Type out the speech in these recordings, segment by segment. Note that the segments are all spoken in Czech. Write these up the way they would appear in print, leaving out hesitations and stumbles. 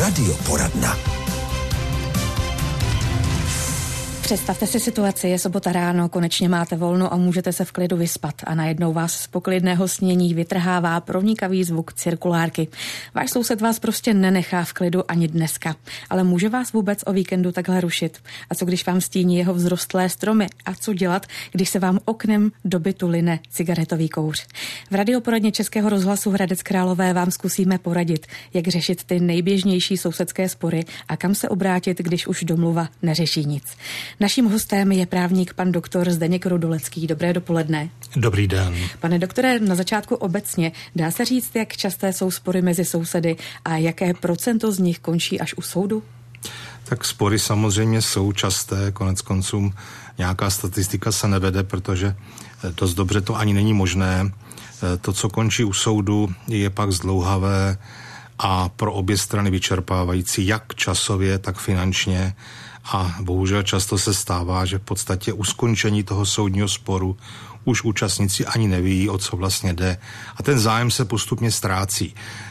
Radioporadna. Představte si situaci, je sobota ráno, konečně máte volno a můžete se v klidu vyspat a najednou vás z poklidného snění vytrhává pronikavý zvuk cirkulárky. Váš soused vás prostě nenechá v klidu ani dneska, ale může vás vůbec o víkendu takhle rušit? A co když vám stíní jeho vzrostlé stromy? A co dělat, když se vám oknem do bytu line cigaretový kouř? V Radioporadně Českého rozhlasu Hradec Králové vám zkusíme poradit, jak řešit ty nejběžnější sousedské spory a kam se obrátit, když už domluva neřeší nic. Naším hostem je právník pan doktor Zdeněk Rudolecký. Dobré dopoledne. Dobrý den. Pane doktore, na začátku obecně dá se říct, jak časté jsou spory mezi sousedy a jaké procento z nich končí až u soudu? Tak spory samozřejmě jsou časté, konec konců nějaká statistika se nevede, protože dost dobře to ani není možné. To, co končí u soudu, je pak zdlouhavé a pro obě strany vyčerpávající, jak časově, tak finančně. A bohužel často se stává, že v podstatě u skončení toho soudního sporu už účastníci ani neví, o co vlastně jde. A ten zájem se postupně ztrácí.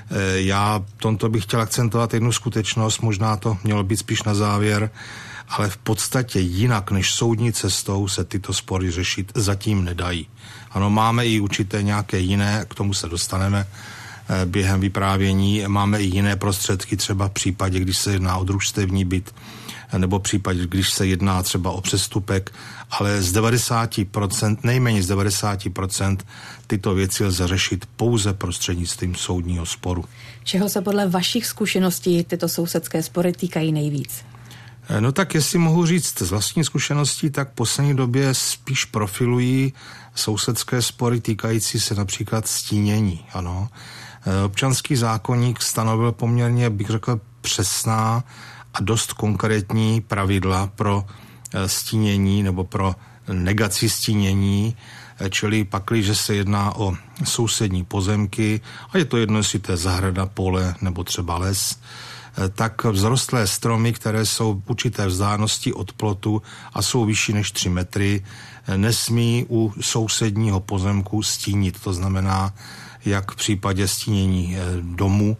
Já tomto bych chtěl akcentovat jednu skutečnost, možná to mělo být spíš na závěr, ale v podstatě jinak než soudní cestou se tyto spory řešit zatím nedají. Ano, máme i určité nějaké jiné, k tomu se dostaneme během vyprávění, máme i jiné prostředky, třeba v případě, když se jedná o družstevní byt, nebo v případě, když se jedná třeba o přestupek, ale z 90%, nejméně z 90% tyto věci lze řešit pouze prostřednictvím soudního sporu. Čeho se podle vašich zkušeností tyto sousedské spory týkají nejvíc? No tak jestli mohu říct z vlastní zkušeností, tak v poslední době spíš profilují sousedské spory týkající se například stínění. Ano. Občanský zákoník stanovil poměrně, bych řekl, přesná a dost konkrétní pravidla pro stínění nebo pro negaci stínění, čili pakli, že se jedná o sousední pozemky a je to jedno, jestli to je zahrada, pole nebo třeba les, tak vzrostlé stromy, které jsou v určité vzdálenosti od plotu a jsou vyšší než 3 metry, nesmí u sousedního pozemku stínit. To znamená, jak v případě stínění domu,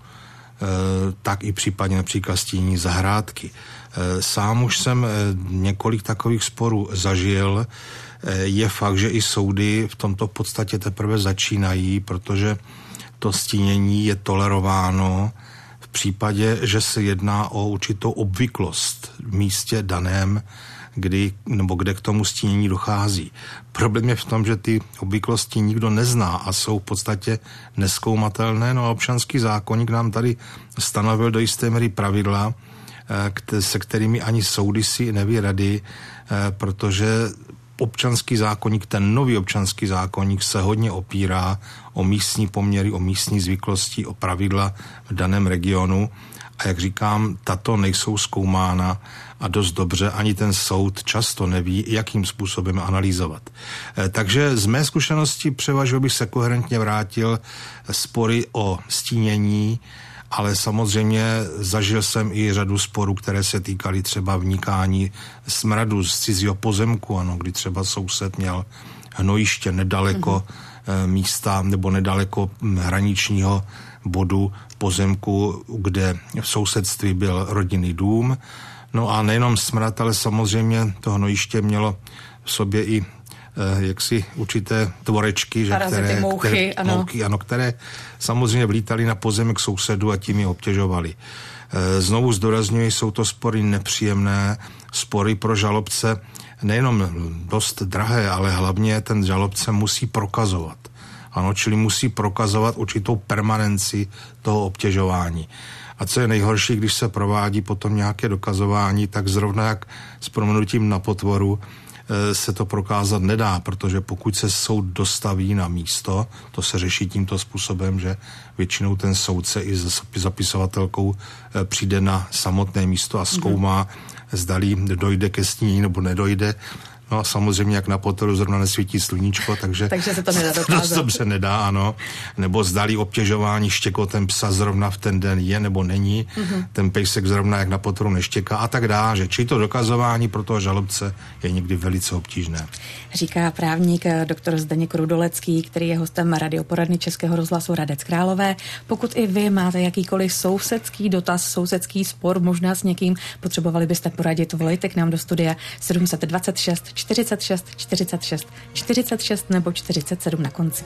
tak i případně například stínění zahrádky. Sám už jsem několik takových sporů zažil. Je fakt, že i soudy v tomto v podstatě teprve začínají, protože to stínění je tolerováno v případě, že se jedná o určitou obvyklost v místě daném, kde k tomu stínění dochází. Problém je v tom, že ty obvyklosti nikdo nezná a jsou v podstatě nezkoumatelné. No a občanský zákoník nám tady stanovil do jisté míry pravidla, se kterými ani soudy si neví rady, protože občanský zákoník, ten nový občanský zákoník se hodně opírá o místní poměry, o místní zvyklosti, o pravidla v daném regionu. A jak říkám, tato nejsou zkoumána a dost dobře ani ten soud často neví, jakým způsobem analyzovat. Takže z mé zkušenosti převažuji, bych se koherentně vrátil spory o stínění, ale samozřejmě zažil jsem i řadu sporů, které se týkaly třeba vnikání smradu z cizího pozemku, ano, kdy třeba soused měl hnojiště nedaleko místa nebo nedaleko hraničního bodu pozemku, kde v sousedství byl rodinný dům. No a nejenom smrad, ale samozřejmě to hnojiště mělo v sobě i jaksi určité tvorečky, že které samozřejmě vlítaly na pozemek sousedu a tím je obtěžovaly. Znovu zdůrazňuji, jsou to spory nepříjemné, spory pro žalobce nejenom dost drahé, ale hlavně ten žalobce musí prokazovat. Ano, čili musí prokazovat určitou permanenci toho obtěžování. A co je nejhorší, když se provádí potom nějaké dokazování, tak zrovna jak s prominutím na potvoru se to prokázat nedá, protože pokud se soud dostaví na místo, to se řeší tímto způsobem, že většinou ten soudce i s zapisovatelkou přijde na samotné místo a zkoumá, zdali dojde ke stínění nebo nedojde, No samozřejmě, jak na Potoru zrovna nesvítí sluníčko, takže se to nedá dokázat. Dost dobře nedá, ano. Nebo zdali obtěžování štěkotem psa zrovna v ten den je nebo není. Ten pejsek zrovna jak na Potoru neštěká a tak dále. Že či to dokazování pro toho žalobce je někdy velice obtížné. Říká právník doktor Zdeněk Rudolecký, který je hostem radioporadny Českého rozhlasu Hradec Králové. Pokud i vy máte jakýkoliv sousedský dotaz, sousedský spor, možná s někým, potřebovali byste poradit, volejte k nám do studia 726 46 46 46 nebo 47 na konci.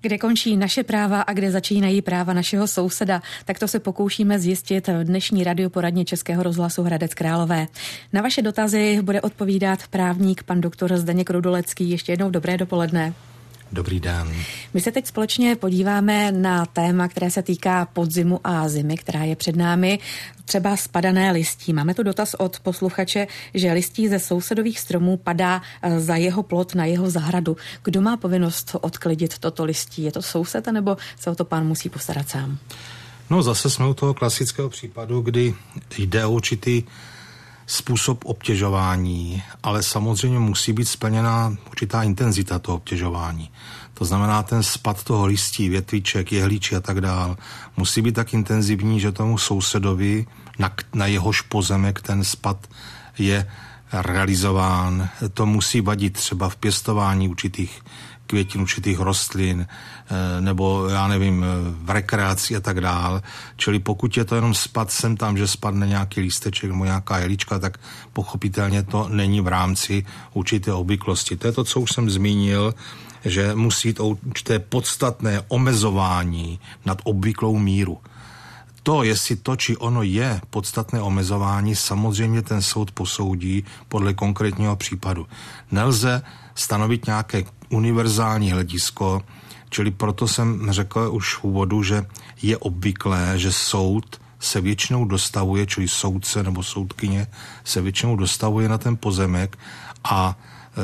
Kde končí naše práva a kde začínají práva našeho souseda, tak to se pokoušíme zjistit v dnešní radioporadně Českého rozhlasu Hradec Králové. Na vaše dotazy bude odpovídat právník pan doktor Zdeněk Rudolecký. Ještě jednou dobré dopoledne. Dobrý den. My se teď společně podíváme na téma, které se týká podzimu a zimy, která je před námi, třeba spadané listí. Máme tu dotaz od posluchače, že listí ze sousedových stromů padá za jeho plot na jeho zahradu. Kdo má povinnost odklidit toto listí? Je to soused, nebo se o to pán musí postarat sám? No zase jsme u toho klasického případu, kdy jde o určitý způsob obtěžování, ale samozřejmě musí být splněna určitá intenzita toho obtěžování. To znamená, ten spad toho listí, větviček, jehlíčí a tak dál musí být tak intenzivní, že tomu sousedovi, na jehož pozemek ten spad je realizován. To musí vadit třeba v pěstování určitých květin, určitých rostlin, nebo já nevím, v rekreaci a tak dál. Čili pokud je to jenom spad sem tam, že spadne nějaký lísteček nebo nějaká jelička, tak pochopitelně to není v rámci určité obvyklosti. To je to, co už jsem zmínil, že musí jít o určité podstatné omezování nad obvyklou míru. To, jestli to, či ono je podstatné omezování, samozřejmě ten soud posoudí podle konkrétního případu. Nelze stanovit nějaké univerzální hledisko, čili proto jsem řekl už v úvodu, že je obvyklé, že soud se většinou dostavuje, čili soudce nebo soudkyně se většinou dostavuje na ten pozemek a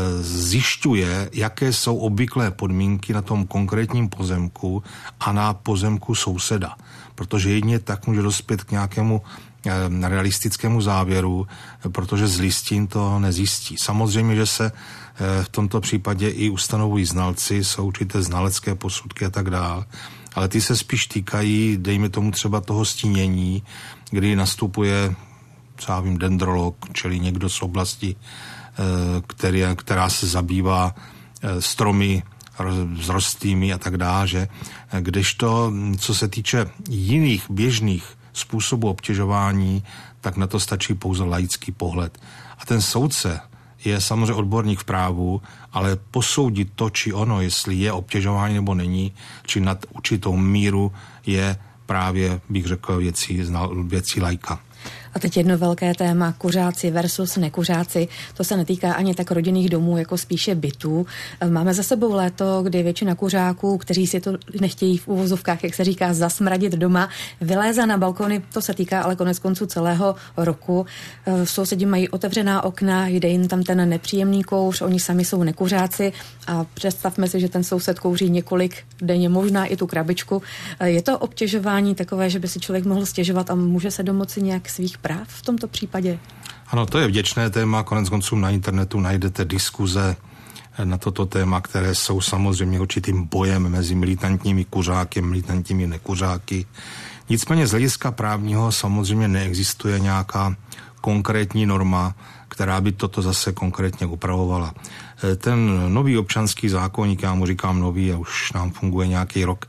zjišťuje, jaké jsou obvyklé podmínky na tom konkrétním pozemku a na pozemku souseda. Protože jedině tak může dospět k nějakému realistickému závěru, protože z listin to nezjistí. Samozřejmě, že se v tomto případě i ustanovují znalci, jsou určité znalecké posudky a tak dál, ale ty se spíš týkají, dejme tomu třeba toho stínění, kdy nastupuje, třeba vím, dendrolog, čili někdo z oblasti, která se zabývá stromy vzrostlými a tak dále, že kdežto, co se týče jiných běžných způsobů obtěžování, tak na to stačí pouze laický pohled. A ten soudce je samozřejmě odborník v právu, ale posoudit to, či ono, jestli je obtěžování nebo není, či nad určitou míru, je právě, bych řekl, věcí laika. A teď jedno velké téma, kuřáci versus nekuřáci. To se netýká ani tak rodinných domů, jako spíše bytů. Máme za sebou léto, kdy většina kuřáků, kteří si to nechtějí v uvozovkách, jak se říká, zasmradit doma, vylézá na balkony. To se týká ale konec konců celého roku. Sousedi mají otevřená okna, jde jim tam ten nepříjemný kouř, oni sami jsou nekuřáci a představme si, že ten soused kouří několik denně, možná i tu krabičku. Je to obtěžování takové, že by si člověk mohl stěžovat a může se domoci nějak svých práv v tomto případě? Ano, to je vděčné téma, konec konců na internetu najdete diskuze na toto téma, které jsou samozřejmě určitým bojem mezi militantními kuřáky, militantními nekuřáky. Nicméně z hlediska právního samozřejmě neexistuje nějaká konkrétní norma, která by toto zase konkrétně upravovala. Ten nový občanský zákoník, já mu říkám nový a už nám funguje nějaký rok,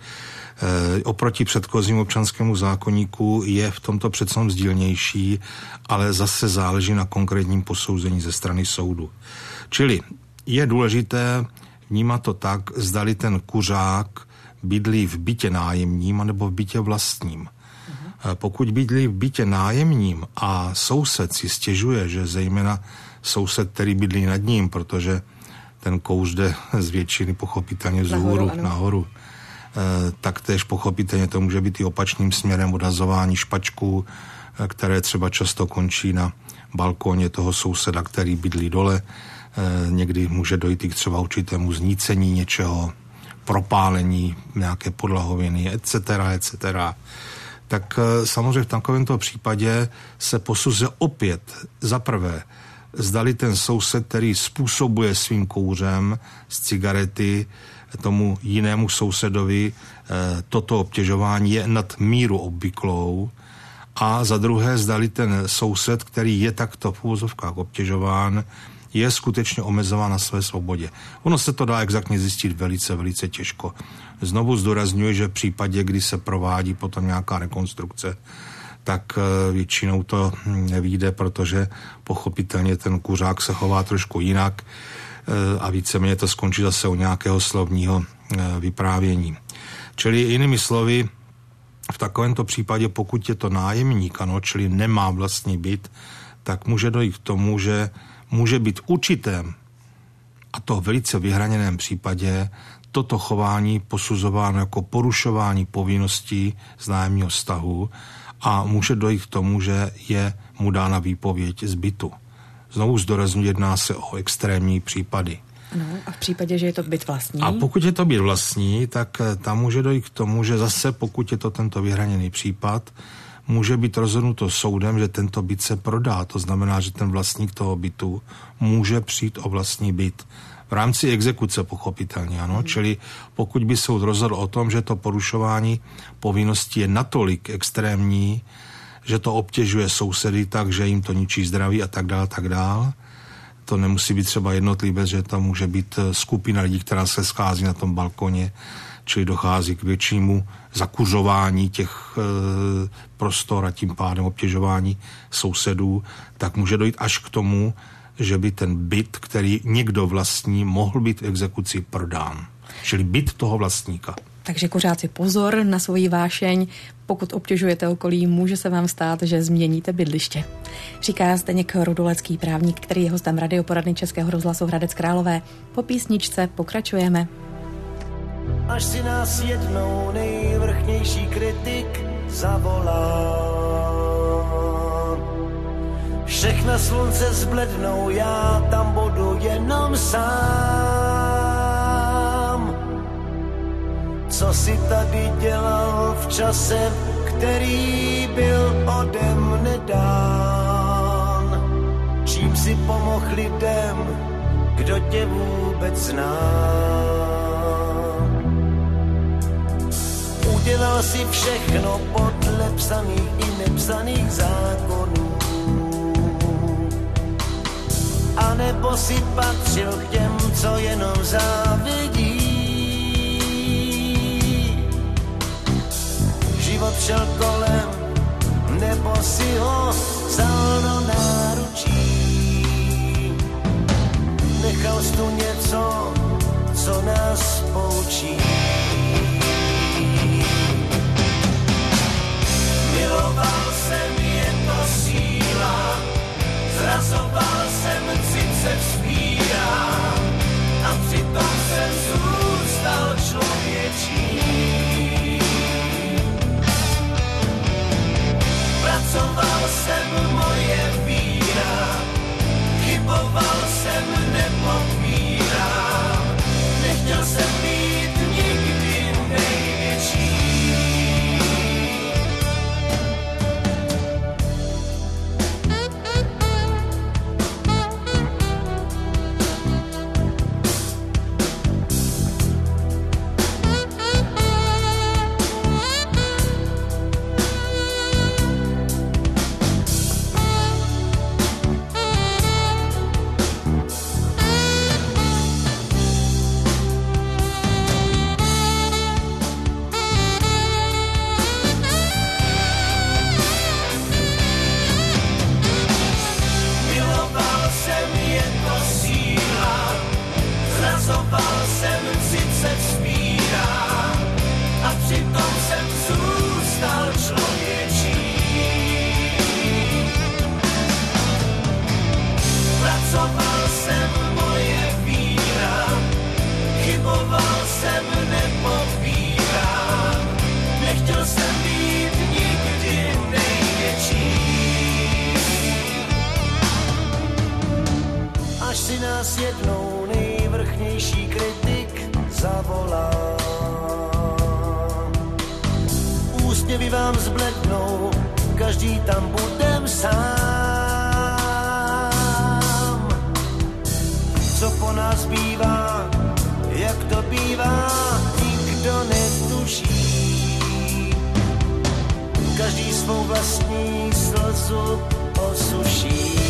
oproti předchozímu občanskému zákoníku je v tomto přece sdílnější, ale zase záleží na konkrétním posouzení ze strany soudu. Čili je důležité vnímat to tak, zdali ten kuřák bydlí v bytě nájemním anebo v bytě vlastním. Pokud bydlí v bytě nájemním a soused si stěžuje, že zejména soused, který bydlí nad ním, protože ten kouř jde z většiny pochopitelně vzhůru nahoru, tak též pochopitelně to může být i opačným směrem odhazování špačků, které třeba často končí na balkóně toho souseda, který bydlí dole. Někdy může dojít i k třeba určitému znícení něčeho, propálení nějaké podlahoviny, etc. Tak samozřejmě v takovémto případě se posuzuje opět za prvé, zdali ten soused, který způsobuje svým kouřem z cigarety tomu jinému sousedovi toto obtěžování je nad míru obvyklou a za druhé zdali ten soused, který je takto v uvozovkách obtěžován, je skutečně omezován na své svobodě. Ono se to dá exaktně zjistit velice, velice těžko. Znovu zdůrazňuji, že v případě, kdy se provádí potom nějaká rekonstrukce, tak většinou to nevyjde, protože pochopitelně ten kuřák se chová trošku jinak. a víceméně to skončí zase u nějakého slovního vyprávění. Čili jinými slovy, v takovémto případě, pokud je to nájemník, ano, čili nemá vlastní byt, tak může dojít k tomu, že může být určitém, a to v velice vyhraněném případě, toto chování posuzováno jako porušování povinností z nájemního vztahu a může dojít k tomu, že je mu dána výpověď z bytu. Znovu zdůrazňuji, jedná se o extrémní případy. Ano, a v případě, že je to byt vlastní? A pokud je to byt vlastní, tak tam může dojít k tomu, že zase pokud je to tento vyhraněný případ, může být rozhodnuto soudem, že tento byt se prodá. To znamená, že ten vlastník toho bytu může přijít o vlastní byt. V rámci exekuce pochopitelně, ano. Čili pokud by soud rozhodl o tom, že to porušování povinností je natolik extrémní, že to obtěžuje sousedy tak, že jim to ničí zdraví a tak dále. To nemusí být třeba jednotlivec, že to může být skupina lidí, která se schází na tom balkoně, čili dochází k většímu zakuřování těch prostor a tím pádem obtěžování sousedů, tak může dojít až k tomu, že by ten byt, který někdo vlastní, mohl být v exekuci prodán. Čili byt toho vlastníka. Takže kuřáci, pozor na svoji vášeň. Pokud obtěžujete okolí, může se vám stát, že změníte bydliště. Říká Zdeněk Rudolecký, právník, který je hostem radioporadny Českého rozhlasu Hradec Králové. Po písničce pokračujeme. Až si nás jednou nejvrchnější kritik zavolá, všechna slunce zblednou, já tam budu jenom sám. Co si tady dělal v čase, který byl ode mne dán? Čím si pomohl lidem, kdo tě vůbec zná? Udělal si všechno podle psaných i nepsaných zákonů, a nebo si patřil k těm, co jenom závidí. Život šel kolem, nebo si ho vzal do náručí. Nechal jsi tu něco, co nás poučí. Miloval jsem, je to síla, zrazoval jsem, cit se vzpírá, a přitom jsem zůstal člověčí. Pracoval jsem, moje víra, chyboval jsem, nepopírám, nechtěl jsem být nikdy největší. Jednou nejvrchnější kritik zavolá. Úsměvy vám zblednou, každý tam budem sám. Co po nás bývá, jak to bývá, nikdo netuší. Každý svou vlastní slzu osuší.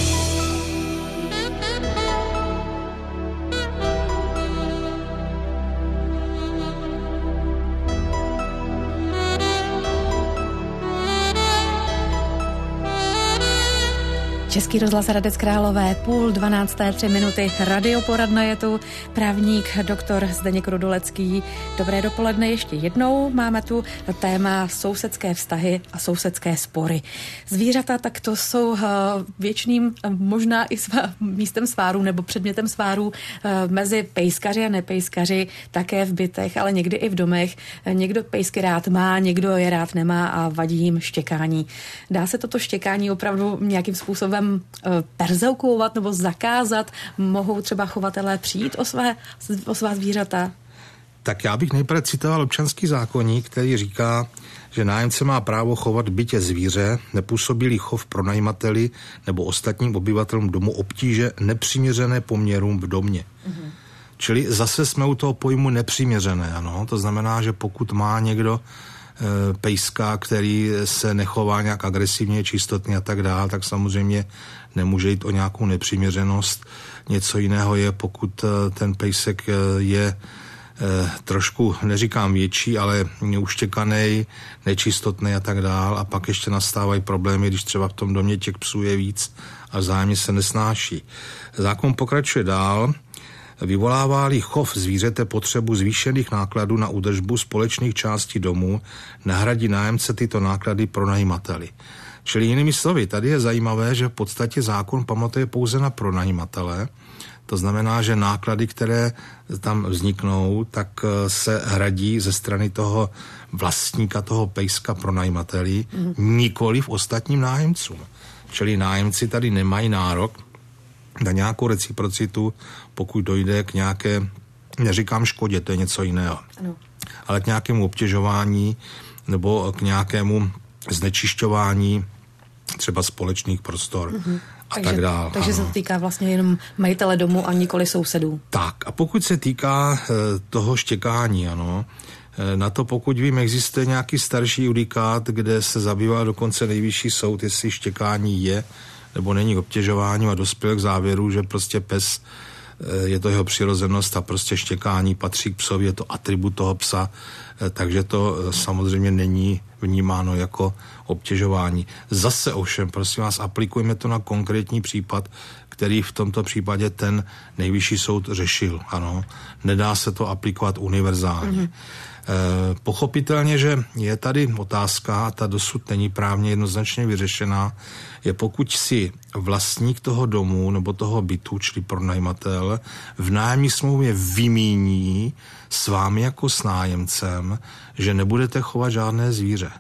Český rozhlas Hradec Králové, 11:30, 3 minuty. Radioporadna je tu právník doktor Zdeněk Rudolecký. Dobré dopoledne ještě jednou. Máme tu téma sousedské vztahy a sousedské spory. Zvířata tak to jsou věčným možná i místem svárů nebo předmětem svárů mezi pejskaři a nepejskaři, také v bytech, ale někdy i v domech. Někdo pejsky rád má, někdo je rád nemá a vadí jim štěkání. Dá se toto štěkání opravdu nějakým způsobem perzekvovat nebo zakázat? Mohou třeba chovatelé přijít o svá zvířata? Tak já bych nejprve citoval občanský zákoník, který říká, že nájemce má právo chovat bytě zvíře, nepůsobí-li chov pronajímateli nebo ostatním obyvatelům domu obtíže nepřiměřené poměrům v domě. Mm-hmm. Čili zase jsme u toho pojmu nepřiměřené, ano. To znamená, že pokud má někdo pejska, který se nechová nějak agresivně, čistotně a tak dále, tak samozřejmě nemůže jít o nějakou nepřiměřenost. Něco jiného je, pokud ten pejsek je trošku, neříkám větší, ale uštěkanej, nečistotný a tak dál, a pak ještě nastávají problémy, když třeba v tom domě těch psů je víc a vzájemně se nesnáší. Zákon pokračuje dál. Vyvolává-li chov zvířete potřebu zvýšených nákladů na údržbu společných částí domu, nahradí nájemce tyto náklady pronajímateli. Čili jinými slovy, tady je zajímavé, že v podstatě zákon pamatuje pouze na pronajímatele. To znamená, že náklady, které tam vzniknou, tak se hradí ze strany toho vlastníka, toho pejska pronajímateli, nikoliv ostatním nájemcům. Čili nájemci tady nemají nárok na nějakou reciprocitu, pokud dojde k nějaké, neříkám škodě, to je něco jiného, ano, ale k nějakému obtěžování nebo k nějakému znečišťování třeba společných prostor. A tak dál. Takže se to týká vlastně jenom majitele domu a nikoli sousedů. Tak, a pokud se týká toho štěkání, ano, na to, pokud vím, existuje nějaký starší judikát, kde se zabývá dokonce nejvyšší soud, jestli štěkání je nebo není obtěžování, a dospěl k závěru, že prostě pes, je to jeho přirozenost a prostě štěkání patří k psovi, je to atribut toho psa, takže to samozřejmě není vnímáno jako obtěžování. Zase ovšem, prosím vás, aplikujeme to na konkrétní případ, který v tomto případě ten nejvyšší soud řešil. Ano, nedá se to aplikovat univerzálně. Pochopitelně, že je tady otázka, a ta dosud není právně jednoznačně vyřešená, je pokud si vlastník toho domu nebo toho bytu, čili pronajímatel, v nájemní smlouvě vymíní s vámi jako s nájemcem, že nebudete chovat žádné zvíře.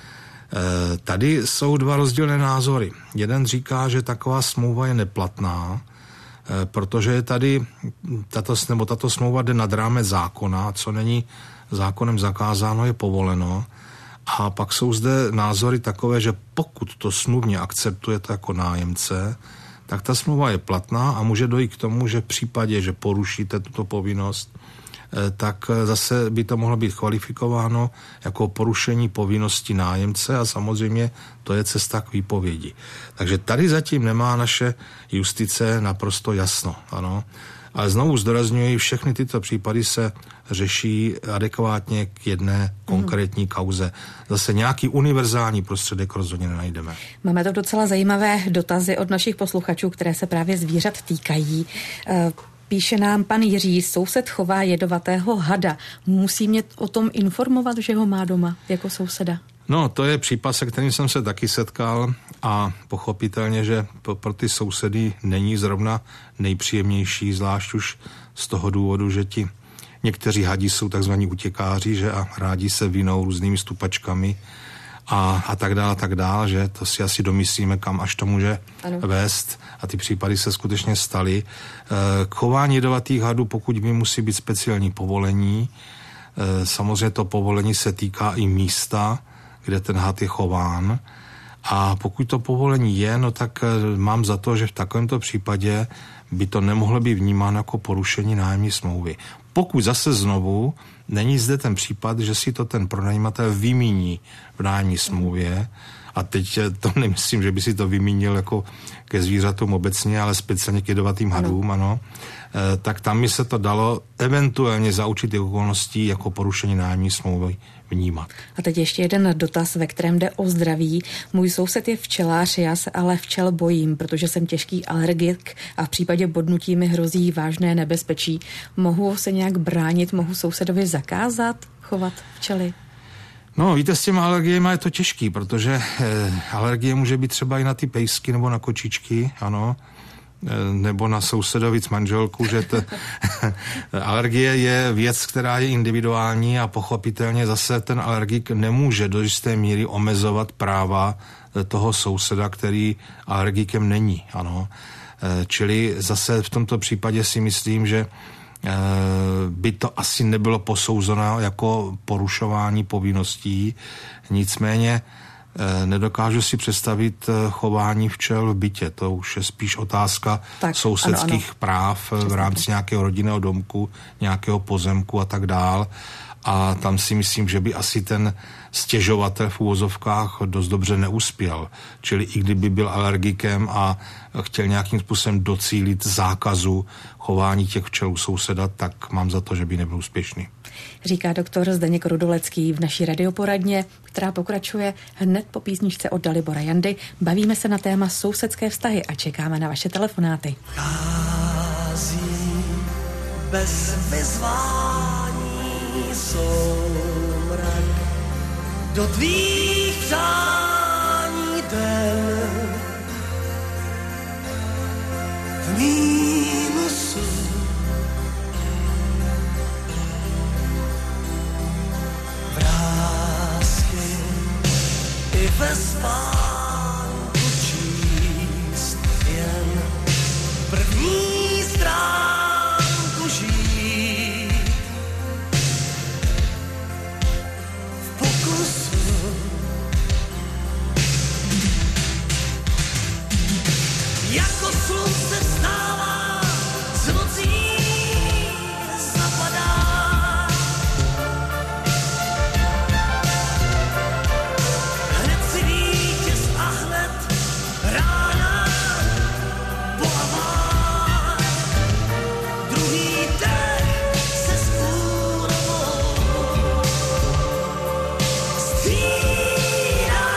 Tady jsou dva rozdílné názory. Jeden říká, že taková smlouva je neplatná, protože je tady tato smlouva jde nad rámec zákona, co není zákonem zakázáno, je povoleno. A pak jsou zde názory takové, že pokud to smluvně akceptujete jako nájemce, tak ta smlouva je platná a může dojít k tomu, že v případě, že porušíte tuto povinnost, tak zase by to mohlo být kvalifikováno jako porušení povinnosti nájemce a samozřejmě to je cesta k výpovědi. Takže tady zatím nemá naše justice naprosto jasno, ano. Ale znovu zdůrazňuji, všechny tyto případy se řeší adekvátně k jedné konkrétní kauze. Zase nějaký univerzální prostředek rozhodně nenajdeme. Máme to docela zajímavé dotazy od našich posluchačů, které se právě zvířat týkají. Píše nám pan Jiří, soused chová jedovatého hada. Musí mě o tom informovat, že ho má doma jako souseda? No, to je případ, se kterým jsem se taky setkal a pochopitelně, že pro ty sousedy není zrovna nejpříjemnější, zvlášť už z toho důvodu, že ti někteří hadi jsou takzvaní utěkáři, že a rádi se vinou různými stupačkami a tak dále, že to si asi domyslíme, kam až to může vést a ty případy se skutečně staly. K chování jedovatých hadů, pokud by musí být speciální povolení, samozřejmě to povolení se týká i místa, kde ten had je chován. A pokud to povolení je, no tak mám za to, že v takovémto případě by to nemohlo být vnímáno jako porušení nájemní smlouvy. Pokud zase znovu není zde ten případ, že si to ten pronajímatel vymíní v nájemní smlouvě a teď to nemyslím, že by si to vymínil jako ke zvířatům obecně, ale speciálně k jedovatým hadům, ano, tak tam by se to dalo eventuálně za určitých okolností jako porušení nájemní smlouvy vnímat. A teď ještě jeden dotaz, ve kterém jde o zdraví. Můj soused je včelář, já se ale včel bojím, protože jsem těžký alergik a v případě bodnutí mi hrozí vážné nebezpečí. Mohu se nějak bránit, mohu sousedovi zakázat chovat včely? No, víte, s těmi alergiemi je to těžký, protože alergie může být třeba i na ty pejsky nebo na kočičky, ano, nebo na sousedovi s manželku, že alergie je věc, která je individuální a pochopitelně zase ten alergik nemůže do jisté míry omezovat práva toho souseda, který alergikem není, ano. Čili zase v tomto případě si myslím, že by to asi nebylo posouzeno jako porušování povinností, nicméně nedokážu si představit chování včel v bytě. To už je spíš otázka sousedských práv v rámci nějakého rodinného domku, nějakého pozemku a tak dál. A tam si myslím, že by asi ten stěžovatel v úvozovkách dost dobře neuspěl. Čili i kdyby byl alergikem a chtěl nějakým způsobem docílit zákazu chování těch včel u souseda, tak mám za to, že by nebyl úspěšný. Říká doktor Zdeněk Rudolecký v naší radioporadně, která pokračuje hned po písničce od Dalibora Jandy. Bavíme se na téma sousedské vztahy a čekáme na vaše telefonáty. Chází bez vyzvání soumrak do tvých přání den. V mínusu vrásky i ve spánku číst jen první stránku žít. V pokusu jako slunce vstává, z nocí zapadá. Hned si vítěz a hned rána bolavá. Druhý dech se s úrovou střídá.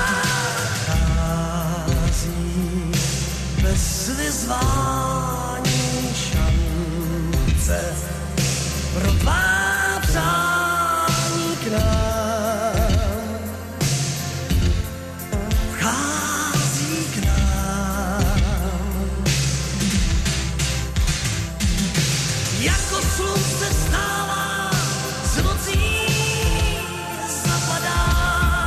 Chází bez vyzvání šance pro tvá přání k nám. Vchází k nám. Jako slunce vstává, z nocí zapadá.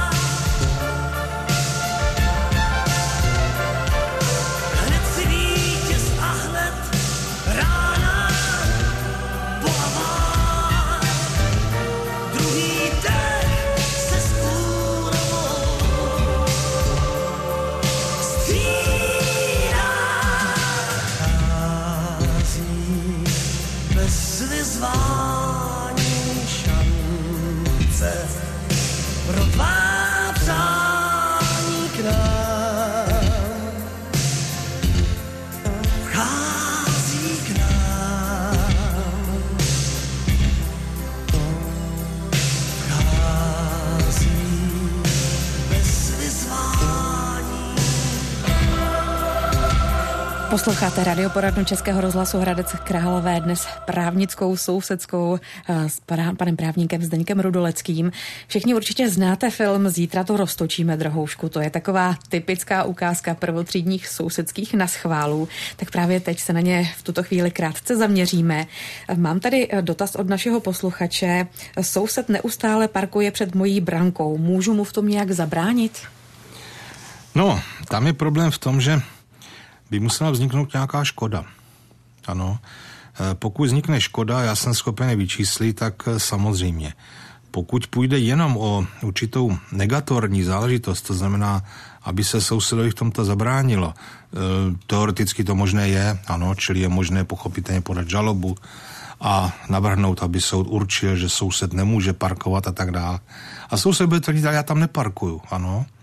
Hned si vítěz a hned rána bolavá. Druhý dech se s úrovou střídá. Chází bez vyzvání šance pro tvá přání k nám. Vchází k nám. Vchází bez vyzvání. Posloucháte radioporadnu Českého rozhlasu Hradec Králové, dnes právnickou, sousedskou s panem právníkem Zdeňkem Rudoleckým. Všichni určitě znáte film Zítra to roztočíme, drahoušku. To je taková typická ukázka prvotřídních sousedských naschválů. Tak právě teď se na ně v tuto chvíli krátce zaměříme. Mám tady dotaz od našeho posluchače. Soused neustále parkuje před mojí brankou. Můžu mu v tom nějak zabránit? No, tam je problém v tom, že by musela vzniknout nějaká škoda. Ano. Pokud vznikne škoda, já jsem schopen vyčíslit, tak samozřejmě. Pokud půjde jenom o určitou negatorní záležitost, to znamená, aby se sousedovi v tomto zabránilo, teoreticky to možné je, ano, čili je možné pochopitelně podat žalobu a navrhnout, aby soud určil, že soused nemůže parkovat a tak dále. A soused bude tvrdit, ale já tam neparkuju, ano.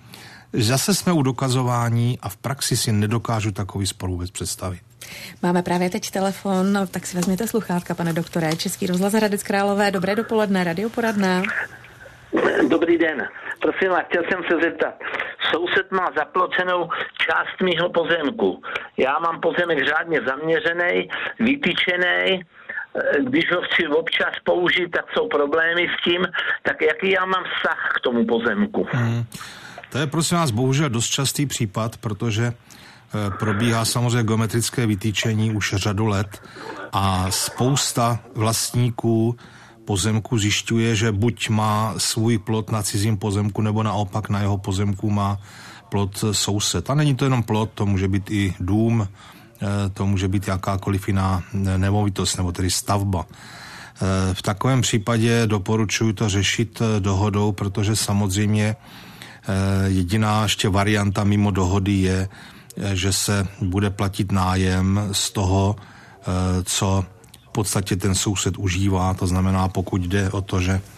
zase jsme u dokazování a v praxi si nedokážu takový spor vůbec představit. Máme právě teď telefon, tak si vezměte sluchátka, pane doktore. Český rozhlas Hradec Králové, dobré dopoledne, radioporadna. Dobrý den. Prosím vás, chtěl jsem se zeptat. Soused má zaplocenou část mýho pozemku. Já mám pozemek řádně zaměřený, vytyčený. Když ho chci občas použít, tak jsou problémy s tím. Tak jaký já mám vztah k tomu pozemku? To je, prosím vás, bohužel dost častý případ, protože probíhá samozřejmě geometrické vytýčení už řadu let a spousta vlastníků pozemku zjišťuje, že buď má svůj plot na cizím pozemku, nebo naopak na jeho pozemku má plot soused. A není to jenom plot, to může být i dům, to může být jakákoliv jiná nemovitost, nebo tedy stavba. V takovém případě doporučuji to řešit dohodou, protože samozřejmě jediná ještě varianta mimo dohody je, že se bude platit nájem z toho, co v podstatě ten soused užívá. To znamená, pokud jde o to, že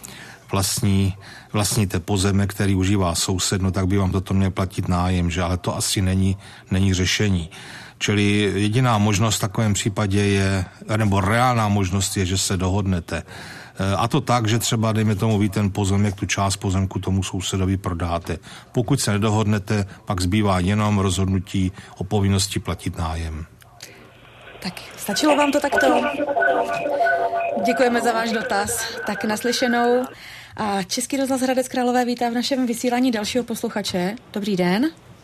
vlastníte pozemek, který užívá soused, no tak by vám toto měl platit nájem, že? Ale to asi není řešení. Čili jediná možnost v takovém případě je, nebo reálná možnost je, že se dohodnete. A to tak, že třeba, dejme tomu, vy ten pozemek, tu část pozemku tomu sousedovi prodáte. Pokud se nedohodnete, pak zbývá jenom rozhodnutí o povinnosti platit nájem. Tak, stačilo vám to takto? Děkujeme za váš dotaz. Tak naslyšenou. A Český rozhlas Hradec Králové vítá v našem vysílání dalšího posluchače. Dobrý den.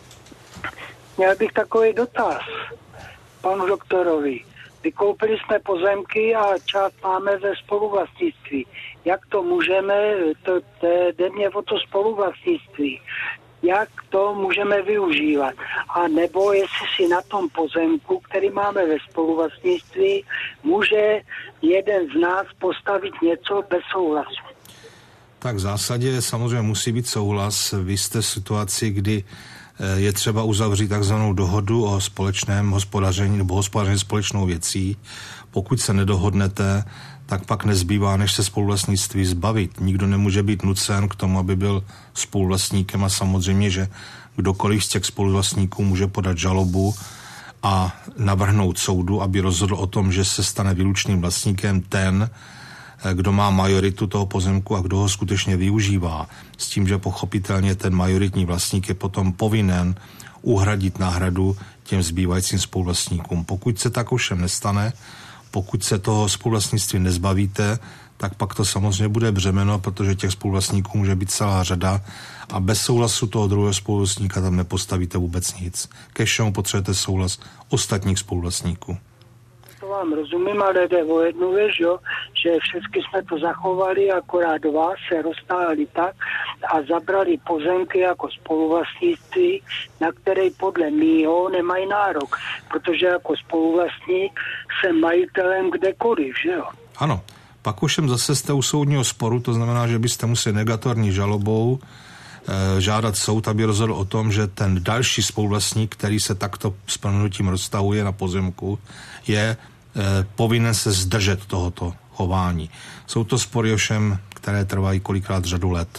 Měl bych takový dotaz panu doktorovi. Vykoupili jsme pozemky a část máme ve spoluvlastnictví. Jak to můžeme, jde mě o to spoluvlastnictví, jak to můžeme využívat? A nebo jestli si na tom pozemku, který máme ve spoluvlastnictví, může jeden z nás postavit něco bez souhlasu? Tak v zásadě samozřejmě musí být souhlas. Vy jste v situaci, kdy je třeba uzavřít takzvanou dohodu o společném hospodaření nebo hospodaření společnou věcí. Pokud se nedohodnete, tak pak nezbývá, než se spoluvlastnictví zbavit. Nikdo nemůže být nucen k tomu, aby byl spoluvlastníkem a samozřejmě, že kdokoliv z těch spoluvlastníků může podat žalobu a navrhnout soudu, aby rozhodl o tom, že se stane výlučným vlastníkem ten, kdo má majoritu toho pozemku a kdo ho skutečně využívá. S tím, že pochopitelně ten majoritní vlastník je potom povinen uhradit náhradu těm zbývajícím spoluvlastníkům. Pokud se tak ovšem nestane, pokud se toho spoluvlastnictví nezbavíte, tak pak to samozřejmě bude břemeno, protože těch spoluvlastníků může být celá řada a bez souhlasu toho druhého spoluvlastníka tam nepostavíte vůbec nic. Ke všemu potřebujete souhlas ostatních spoluvlastníků. To vám rozumím, ale jde o jednu věc, že všechny jsme to zachovali, akorát dva se roztáhli tak a zabrali pozemky jako spoluvlastnictví, na které podle mýho nemají nárok, protože jako spoluvlastník jsem majitelem kdekoliv, že jo? Ano, pak už zase jste u soudního sporu, to znamená, že byste museli negatorní žalobou žádat soud, aby rozhodl o tom, že ten další spoluvlastník, který se takto s prominutím roztahuje na pozemku, je povinen se zdržet tohoto chování. Jsou to spory ovšem, které trvají kolikrát řadu let.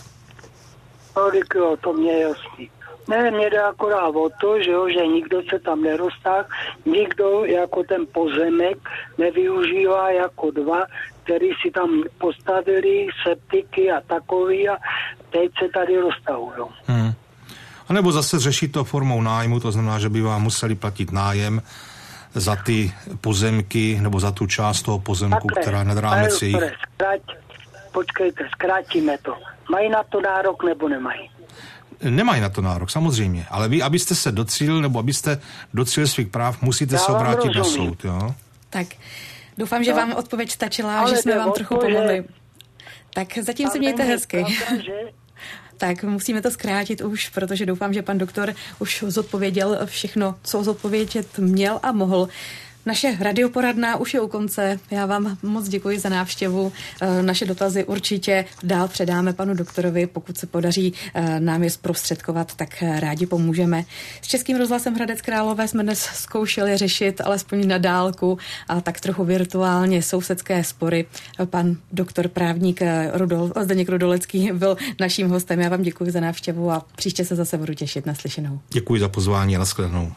Jo, to mě je jasný. Ne, mě jde akorát o to, že nikdo se tam neroztáhl, nikdo jako ten pozemek nevyužívá jako dva, který si tam postavili septiky a takový a teď se tady roztahujou. A nebo zase řešit to formou nájmu, to znamená, že by vám museli platit nájem za ty pozemky nebo za tu část toho pozemku, takhle, která nad rámec jejich... Počkejte, zkrátíme to. Mají na to nárok nebo nemají? Nemají na to nárok, samozřejmě, ale vy, abyste se docílil nebo abyste docílil svých práv, musíte se obrátit na soud, jo? Tak, doufám, že vám odpověď stačila a že jsme vám trochu pomohli. Tak zatím se mějte hezky. Tak musíme to zkrátit už, protože doufám, že pan doktor už zodpověděl všechno, co zodpovědět měl a mohl. Naše radioporadna už je u konce. Já vám moc děkuji za návštěvu. Naše dotazy určitě dál předáme panu doktorovi. Pokud se podaří nám je zprostředkovat, tak rádi pomůžeme. S Českým rozhlasem Hradec Králové jsme dnes zkoušeli řešit alespoň na dálku a tak trochu virtuálně sousedské spory. Pan doktor právník Zdeněk Rudolecký byl naším hostem. Já vám děkuji za návštěvu a příště se zase budu těšit. Naslyšenou. Děkuji za pozvání a nashledanou.